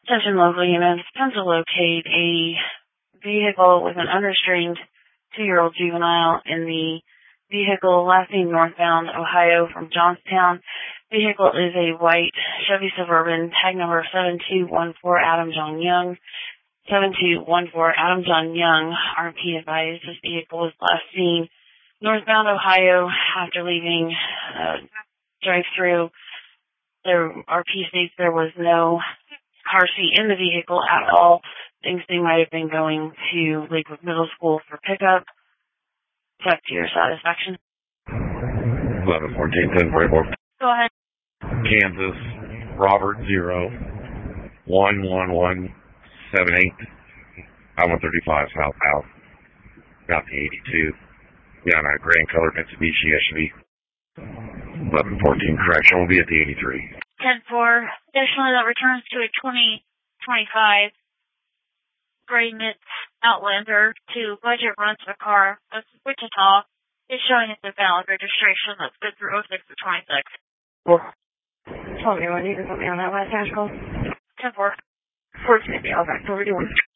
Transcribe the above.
Attention local units, attempt to locate a vehicle with an unrestrained 2-year-old juvenile in the vehicle last seen northbound Ohio from Johnstown. Vehicle is a white Chevy Suburban, tag number 7214 Adam John Young. 7214 Adam John Young, RP advised this vehicle was last seen northbound Ohio after leaving drive-through. RP states there was no car seat in the vehicle at all. Thinks they might have been going to Lakewood Middle School for pickup. Check to your satisfaction. 1114 1044. Go ahead. Kansas, Robert 0 11178. I-135 southbound. Got the 82. Yeah, on a gray and colored Mitsubishi SUV. 1114 correction will be at the 83. 10-4. Additionally, that returns to a 2025 gray Mitz Outlander to budget rent a car. That's Wichita. It's showing it's a valid registration that's good through 06 to 26. Tell me what you need to put me on that last hash call. 10-4. 14, I'll back over to you.